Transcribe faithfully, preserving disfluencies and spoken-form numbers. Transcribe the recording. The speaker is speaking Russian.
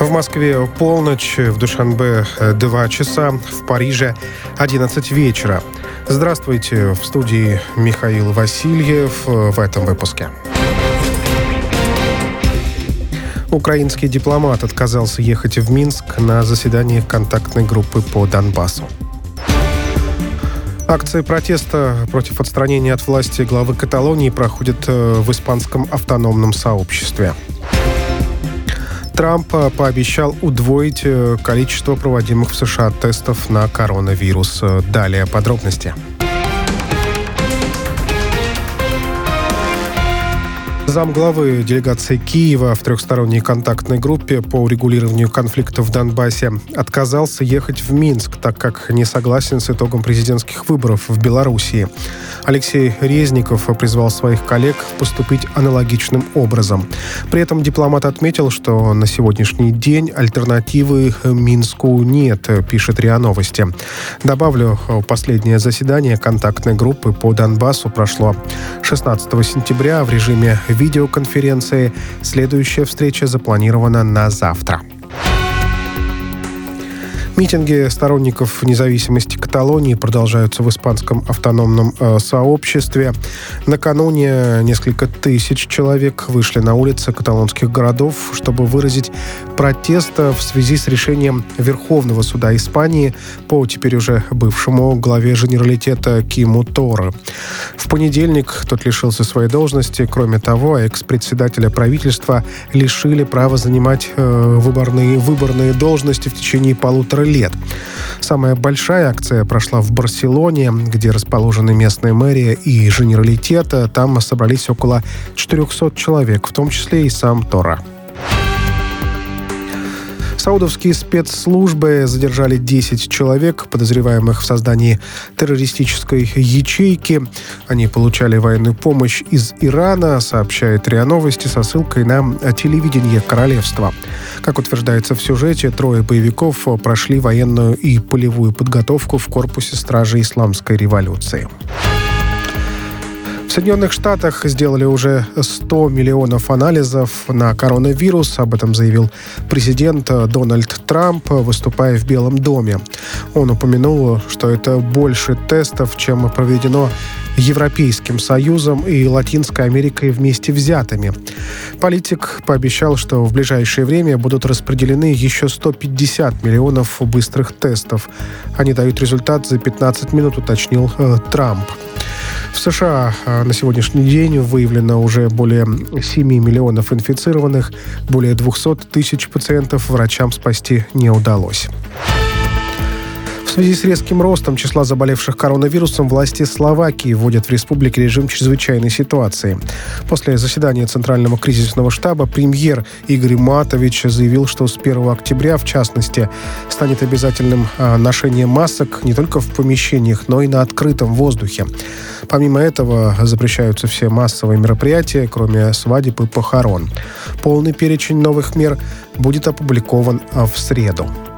В Москве полночь, в Душанбе два часа, в Париже одиннадцать вечера. Здравствуйте, в студии Михаил Васильев в этом выпуске. Украинский дипломат отказался ехать в Минск на заседание контактной группы по Донбассу. Акции протеста против отстранения от власти главы Каталонии проходят в испанском автономном сообществе. Трамп пообещал удвоить количество проводимых в США тестов на коронавирус. Далее подробности. Замглавы делегации Киева в трехсторонней контактной группе по урегулированию конфликта в Донбассе отказался ехать в Минск, так как не согласен с итогом президентских выборов в Белоруссии. Алексей Резников призвал своих коллег поступить аналогичным образом. При этом дипломат отметил, что на сегодняшний день альтернативы Минску нет, пишет РИА Новости. Добавлю, последнее заседание контактной группы по Донбассу прошло шестнадцатого сентября в режиме видеоконференции. Следующая встреча запланирована на завтра. Митинги сторонников независимости Каталонии продолжаются в испанском автономном э, сообществе. Накануне несколько тысяч человек вышли на улицы каталонских городов, чтобы выразить протест в связи с решением Верховного суда Испании по теперь уже бывшему главе Женералитета Киму Торре. В понедельник тот лишился своей должности. Кроме того, экс-председателя правительства лишили права занимать э, выборные, выборные должности в течение полутора лет. Самая большая акция прошла в Барселоне, где расположены местная мэрия и Женералитет. Там собрались около четырехсот человек, в том числе и сам Торре. Саудовские спецслужбы задержали десять человек, подозреваемых в создании террористической ячейки. Они получали военную помощь из Ирана, сообщает РИА Новости со ссылкой на телевидение королевства. Как утверждается в сюжете, трое боевиков прошли военную и полевую подготовку в корпусе стражи Исламской революции. В Соединенных Штатах сделали уже сто миллионов анализов на коронавирус. Об этом заявил президент Дональд Трамп, выступая в Белом доме. Он упомянул, что это больше тестов, чем проведено Европейским Союзом и Латинской Америкой вместе взятыми. Политик пообещал, что в ближайшее время будут распределены еще сто пятьдесят миллионов быстрых тестов. Они дают результат за пятнадцать минут, уточнил э, Трамп. В США на сегодняшний день выявлено уже более семи миллионов инфицированных, более двухсот тысяч пациентов врачам спасти не удалось. В связи с резким ростом числа заболевших коронавирусом власти Словакии вводят в республике режим чрезвычайной ситуации. После заседания Центрального кризисного штаба премьер Игорь Матович заявил, что с первого октября, в частности, станет обязательным ношение масок не только в помещениях, но и на открытом воздухе. Помимо этого, запрещаются все массовые мероприятия, кроме свадеб и похорон. Полный перечень новых мер будет опубликован в среду.